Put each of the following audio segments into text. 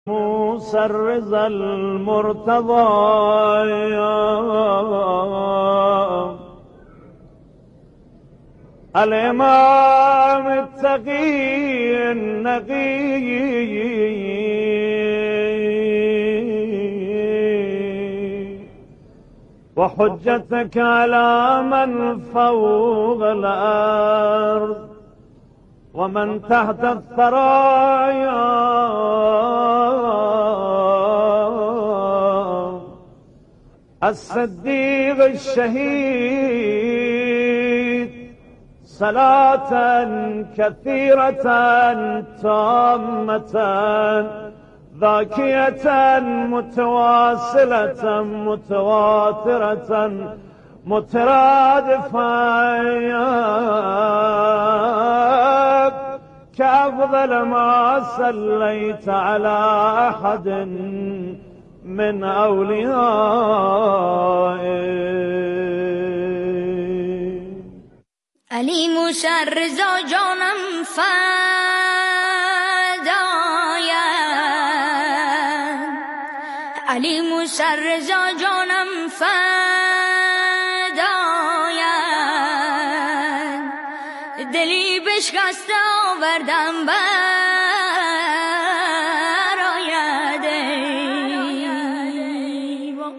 مسرز المرتضى الإمام التقي النقي وحجتك على من فوق الأرض ومن تحت الثرايا الصديق الشهيد صلاة كثيرة تامة ذاكية متواصلة متواترة مترادفة كأفضل ما صليت على أحد من أوليائك. علی مشرزا جانم فدایم، علی مشرزا جانم فدایم، دلی بشکسته آوردم برآید ای وق.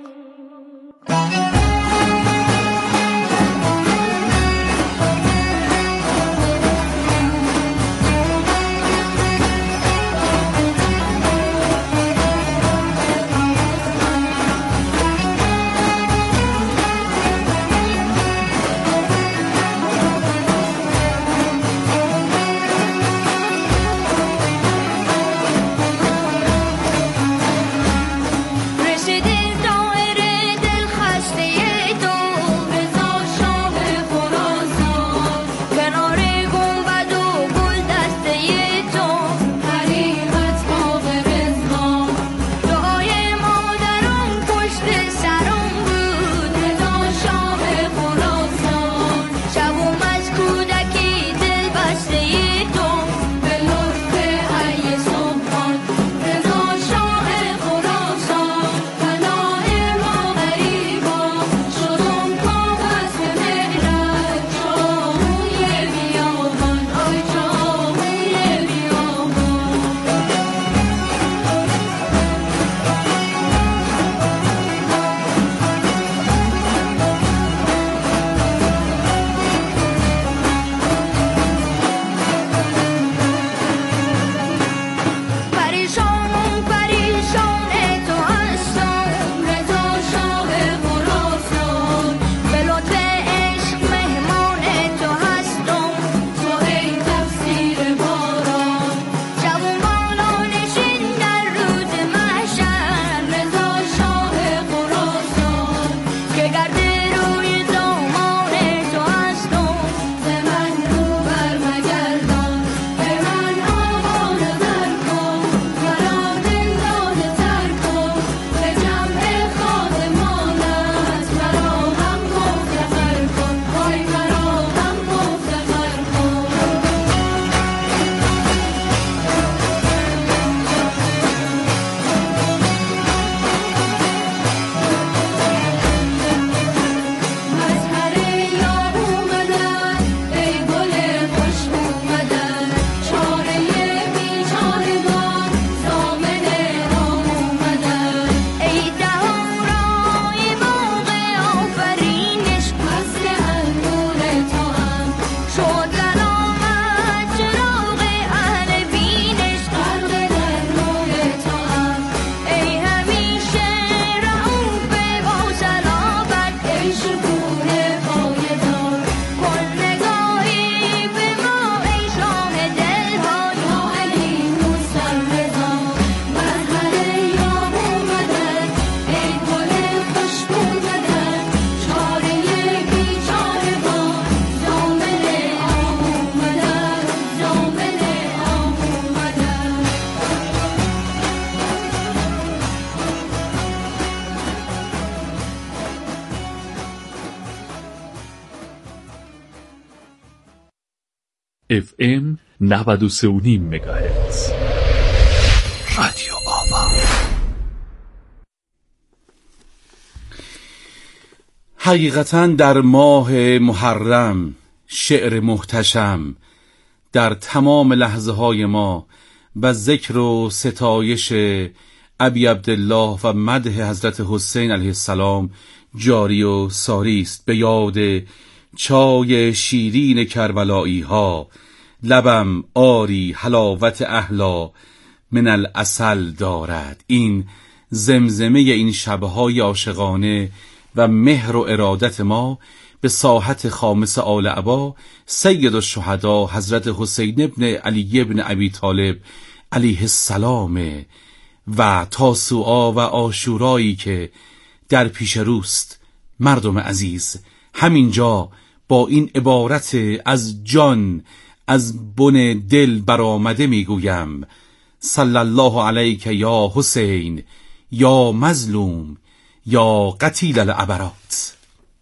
FM 93.5 مگاهرتز رادیو حقیقتاً در ماه محرم شعر محتشم در تمام لحظه های ما و ذکر و ستایش ابی عبدالله و مدح حضرت حسین علیه السلام جاری و ساری است. به یاد چای شیرین کربلایی ها لبم آری حلاوت احلا من العسل دارد. این زمزمه این شبهای عاشقانه و مهر و ارادت ما به ساحت خامس آل عبا سید الشهدا حضرت حسین ابن علی ابن ابی طالب علیه السلام و تاسوعا و عاشورایی که در پیش روست. مردم عزیز، همینجا با این عبارت از جان از بن دل برآمده میگویم صلی الله علیک یا حسین یا مظلوم یا قتیل العبرات.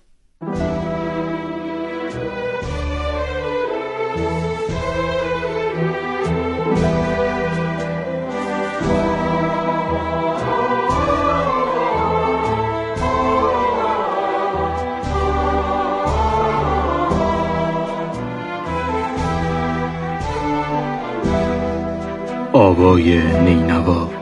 آوای نینوا.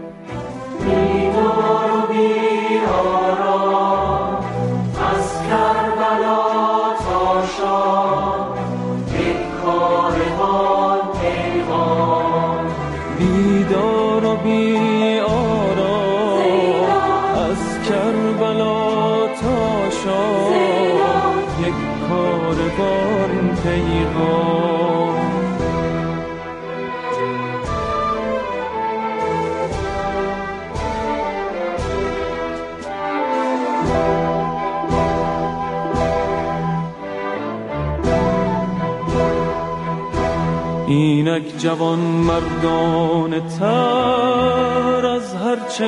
اینک جوان مردان تر از هرچه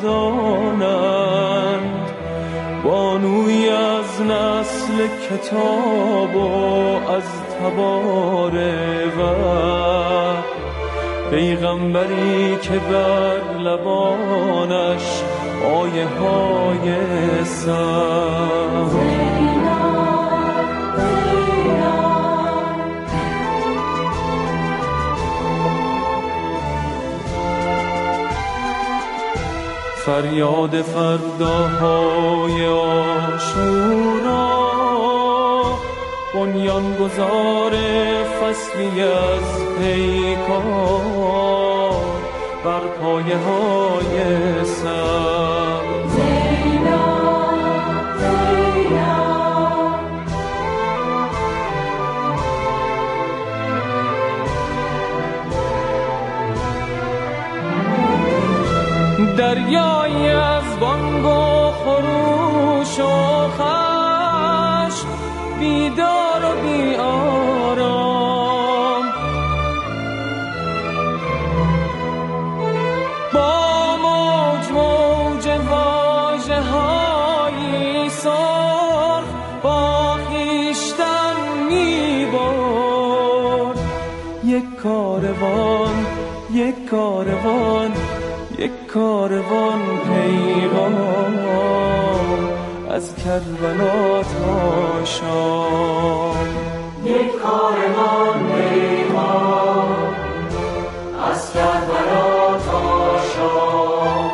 مردانند، بانوی از نسل کتاب و از تبار وحی، پیغمبری که بر لبانش آیه های سر. فریاد فرداهای عاشورا، بنیانگذار فصلی از پیکار بر پایه های سر. دریایی از بانگ و خروش و خشم، بیدار و بی آرام، با موج موج واژه هایی سرخ با خویشتن می برد. یک کاروان یک کاروان یک کاروان پیغام از کربلا تا شام. یک کاروان پیغام از کربلا تا شام.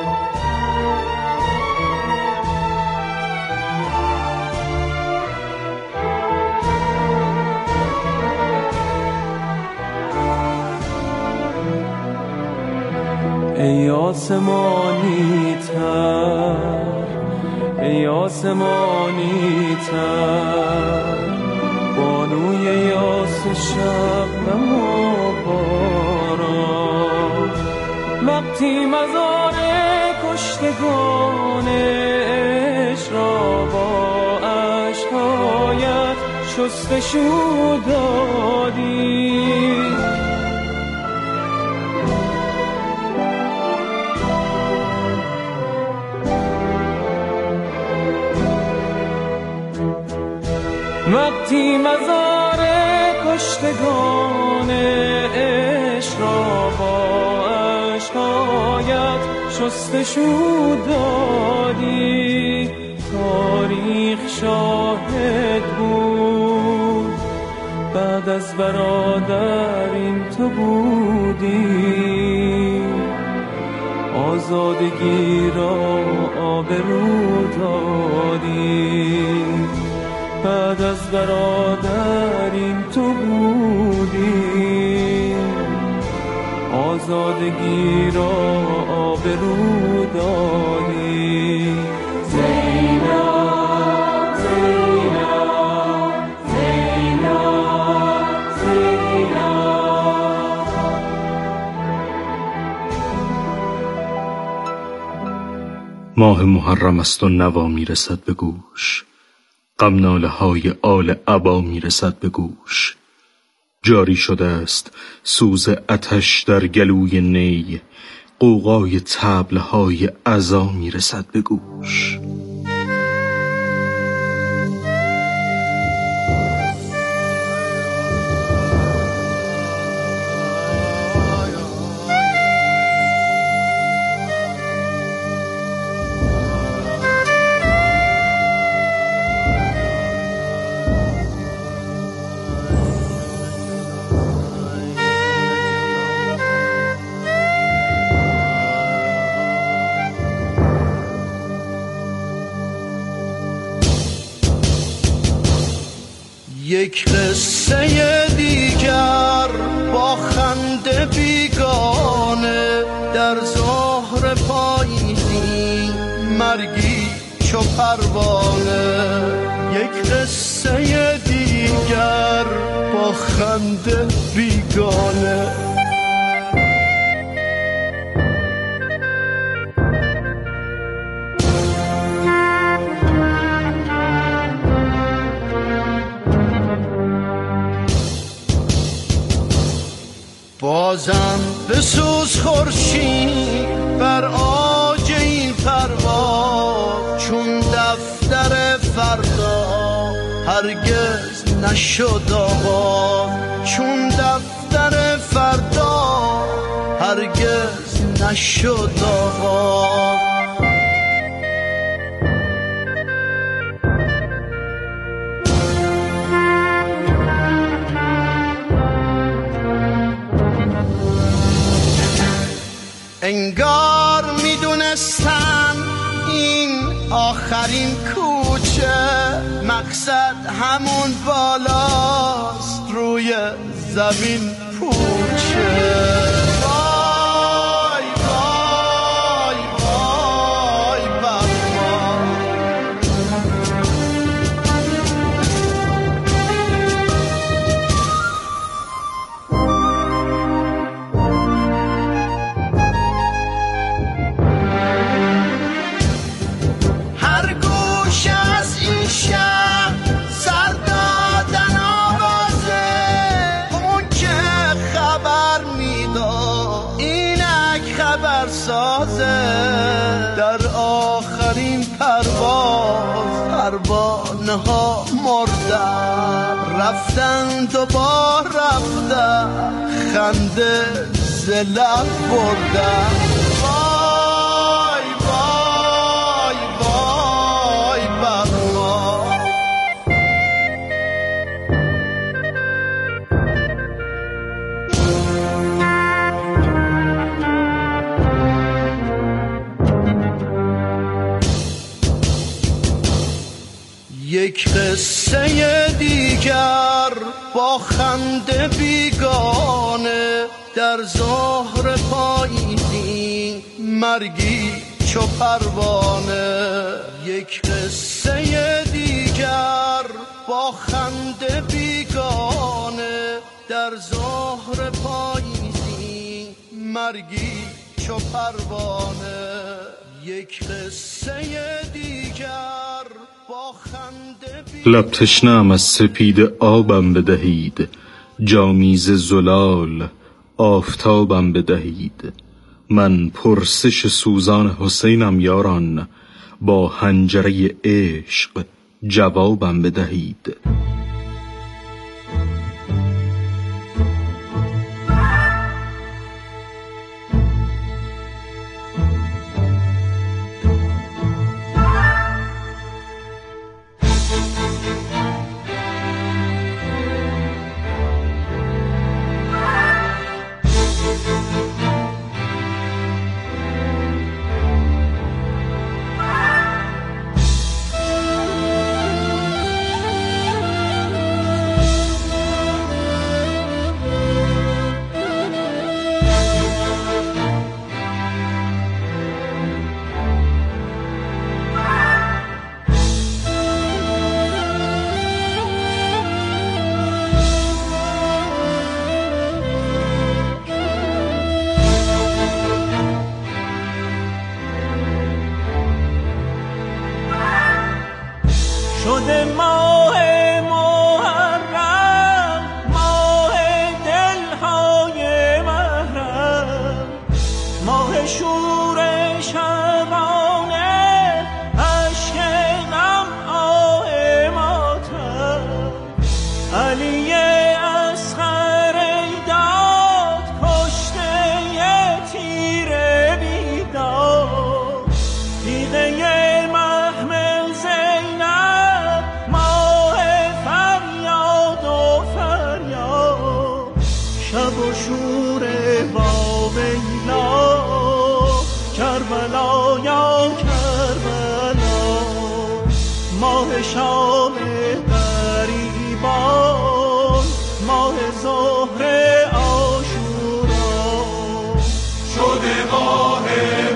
ای آسمانی تر، ای آسمانی تر، بانوی یاس شبنم و باران، وقتی مزار کشتگان عشق را با عشقایت شستشو دادی. وقتی مزار کشتگان عشق را با عشقایت شستشو دادی، تاریخ شاهد بود، بعد از برادر این تو بودی، آزادگی را آبرو دادی، بعد از برادر این تو بودی، آزادگی را آبرو دادی. زینب زینب زینب زینب. ماه محرم است و نوا میرسد به گوش، غم ناله های آل عبا میرسد به گوش. جاری شده است سوز آتش در گلوی نی، غوغای طبل های عزا میرسد به گوش. یک قصه دیگر با خنده بیگانه، در ظهر پاییزی مرگی چو پروانه. یک قصه دیگر با خنده بیگانه. بازم بسوز خورشید بر عاج این پرواز، چون دفتر فردا هرگز نشد آغاز، چون دفتر فردا هرگز نشد آغاز. انگار میدونستن این آخرین کوچه، مقصد همون بالاست روی زمین پوچه. وای وای وای بر ما. در آخرین پرواز پروانه ها مردن، رفتند و با رفتن خنده ز لب بردن. وای وای وای بر ما. یک قصه دیگر با خنده بیگانه، در ظهر پاییزی مرگی چو پروانه. یک قصه دیگر با خنده بیگانه، در ظهر پاییزی مرگی چو پروانه. یک قصه دیگر با خنده لب تشنه‌ام از سپید آبم بدهید، جامی ز زلال آفتابم بدهید. من پرسش سوزان حسینم یاران، با حنجره عشق جوابم بدهید. شده ماه محرم، ماه دلهای محرم، ماه شور شبانه، اشک غم آه ماتم. علی اصغر ایداد کشته تیر بیداد، دیده محمل زینب ماه فریاد و فریاد. شب و شور واویلا کربلا یا کربلا، ماه شام غریبان، ماه ظهر عاشورا. شده ماه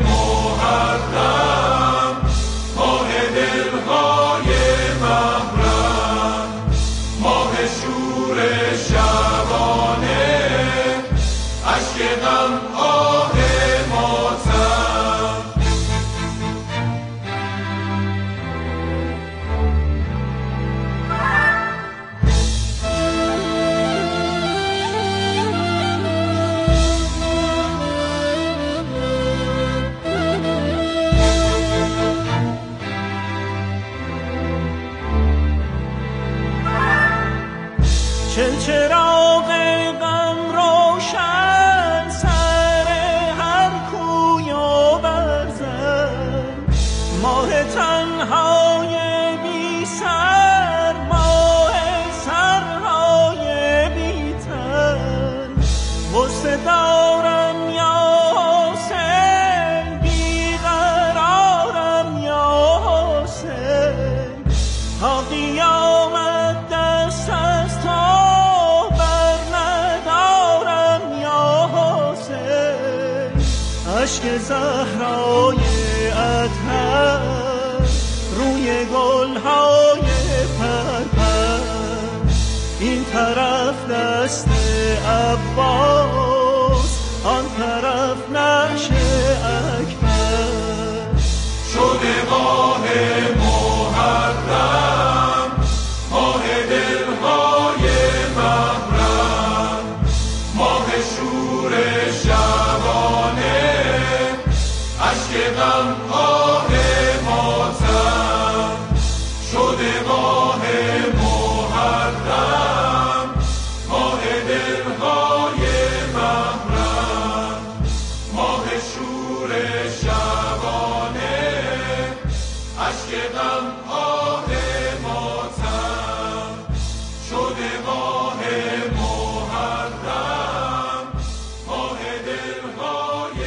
محرم، ماه دلهای محرم، ماه شور شبانه، اشک غم آه ماتم. چراغ غم روشن سر هر کوی و برزن، ماه تنهای بی سر، ماه سرهای بی تن. غصه دارم یا حسین، بیقرارم یا حسین، تا قیامت دست از تو اشک زهرای اطهر روی گلهای پرپر. این طرف دست عباس، آن طرف نقش اکبر. شده ماه محرم، ماه دلهای محرم، ماه شور شبانه، اشک غم آه ماتم. شده ماه محرم، ماه دلهای محرم، ماه شور شبانه، اشک غم آه ماتم. شده ماه محرم، ماه دلهای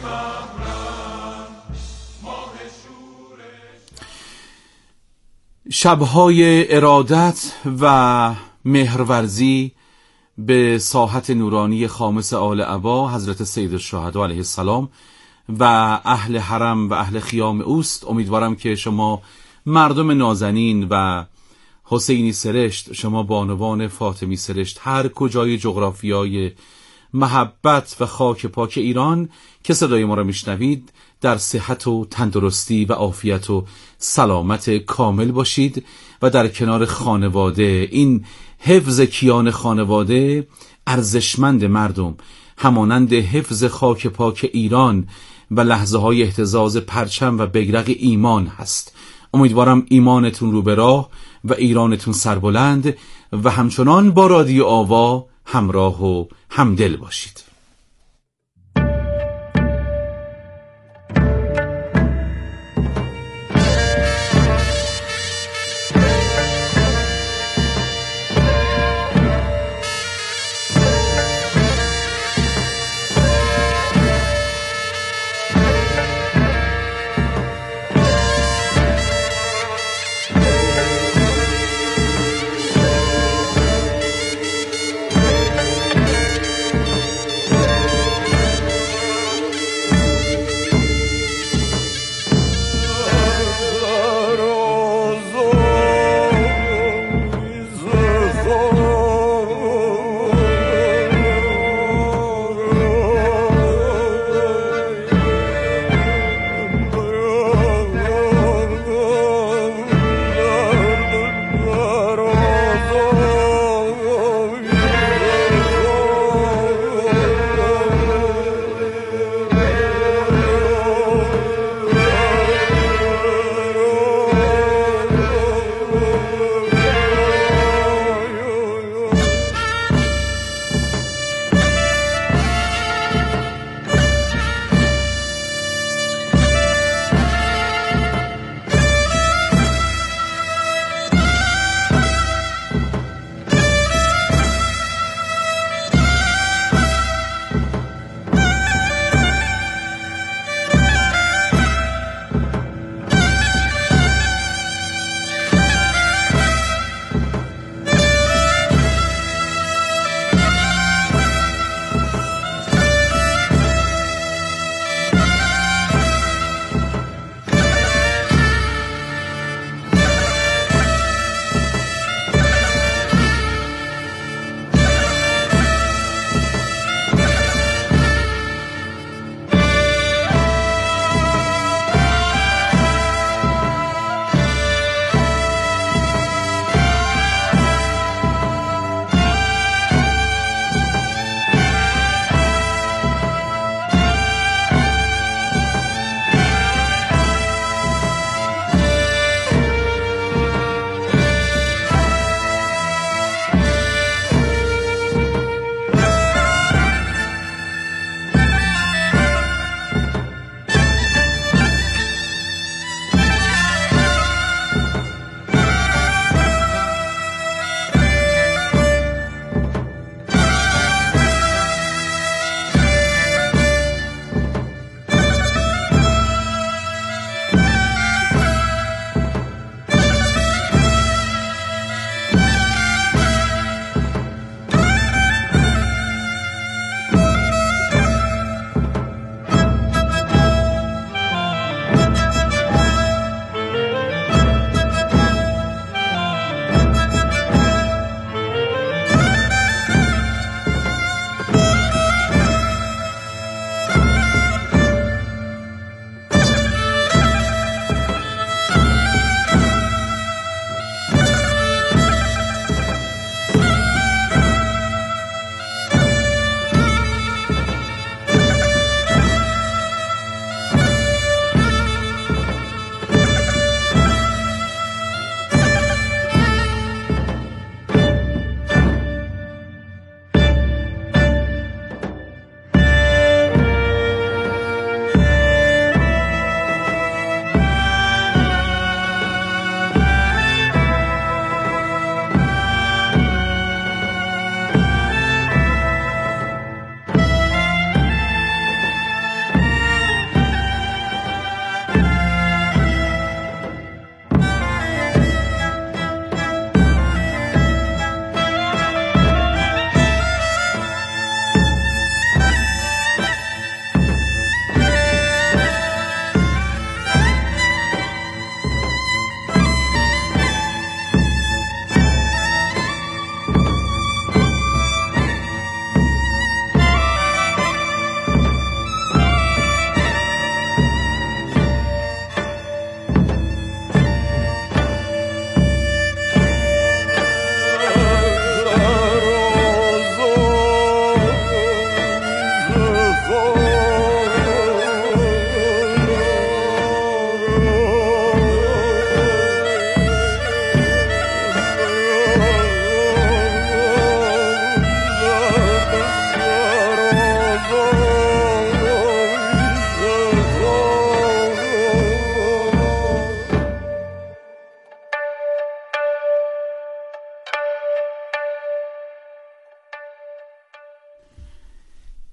شبهای ارادت و مهرورزی به ساحت نورانی خامس آل عبا حضرت سید الشهدا علیه السلام و اهل حرم و اهل خیام اوست. امیدوارم که شما مردم نازنین و حسینی سرشت، شما بانوان فاطمی سرشت، هر کجای جغرافیای محبت و خاک پاک ایران که صدای ما را میشنوید، در صحت و تندرستی و عافیت و سلامت کامل باشید و در کنار خانواده. این حفظ کیان خانواده ارزشمند مردم، همانند حفظ خاک پاک ایران و لحظه های اهتزاز پرچم و بیرق ایمان هست. امیدوارم ایمانتون رو به راه و ایرانتون سربلند و همچنان با رادیو آوا همراه و همدل باشید.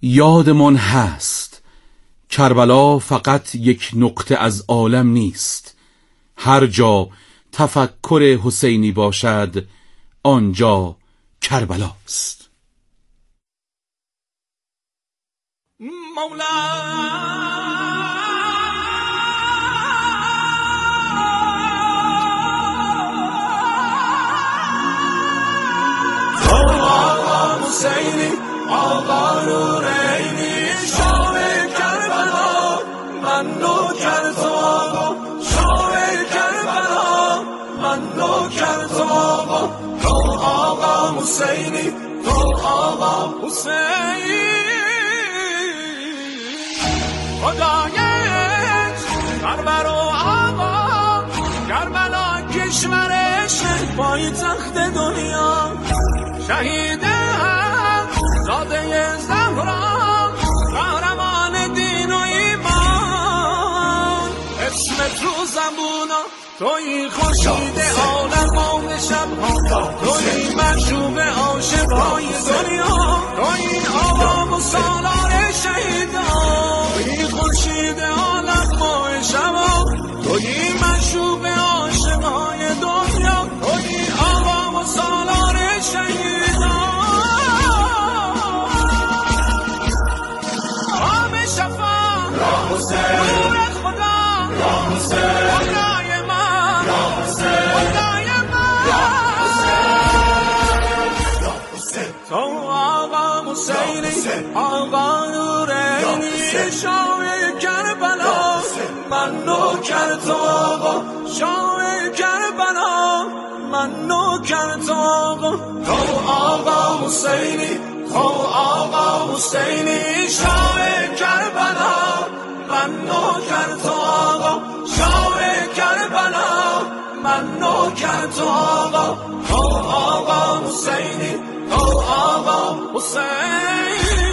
یادمان هست کربلا فقط یک نقطه از عالم نیست. هر جا تفکر حسینی باشد آنجا کربلاست. حسینی آقا نورینی شاه کربلا من نوکر تو آقا شاه کربلا من نوکر تو آقا تو آقا حسینی تو آقا حسینی خدایت کربلا آقا کربلا کشورش پای تخت دنیا شهید زاده زهرا قهرمان دین و ایمان اسمت رو زبونا توی خورشید عالم شبها توی مشروب عاشقای دنیا توی آوام و سالار شهیدان توی خورشید عالم شبها توی مشروب عاشقای دنیا توی آوام و سالار شهیدان نور خدا خدای من خدای من تو آقا حسینی آقا نورینی شاه کربلا من نوکر تو آقا شاه کربلا من نوکر تو آقا تو آقا حسینی تو آقا حسینی شاه کربلا من نوکر تو آقا شاه کربلا من نوکر تو آقا تو آقا حسینی تو آقا حسینی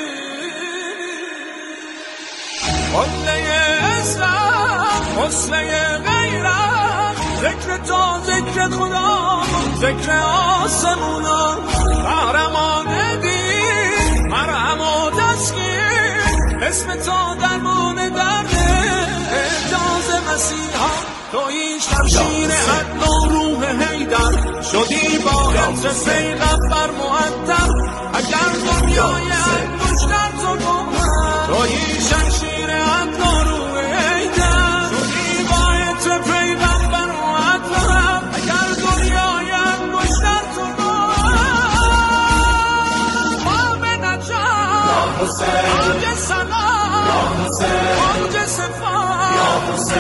قله اسلام حسنه غیرت ذکر تو ذکر خدا ذکر آسمونا قهرمان دین مرهم و تسکین اسم تو درمون درده اجاز مسیحا توی شمشیر عدل و روح حیدر شدی با عطر پیغمبر مؤدب اگر دنیای انگوش در تو گمرد توی شمشیر عدل و روح حیدر شدی با عطر پیغمبر مؤدب اگر دنیای انگوش در تو گمرد ما به نجات آج سلام آج صفات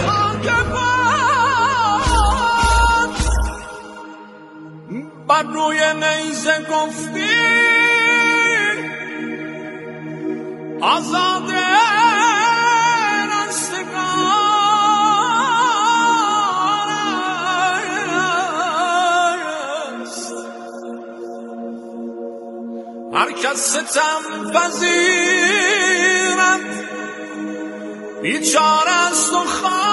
بر روی نیزه گفتی آزاده رستگار است هر کس ستم پذیرد بیچاره است و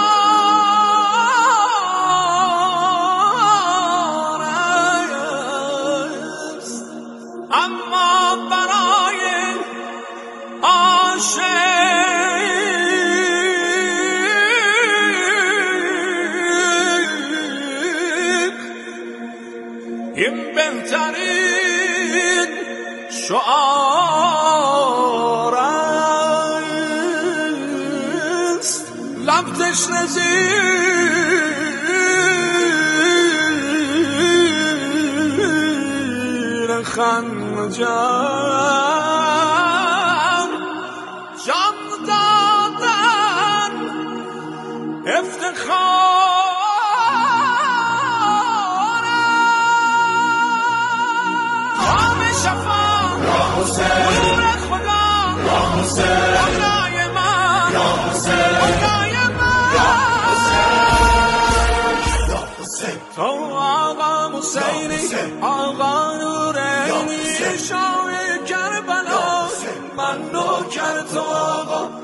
این بهترین شعار است لب تشنه زیر خنجر جان دادن افتخار نور خدا خدای من خدای من تو آقا حسینی آقا نورینی شاه کربلا من نوکر تو آقا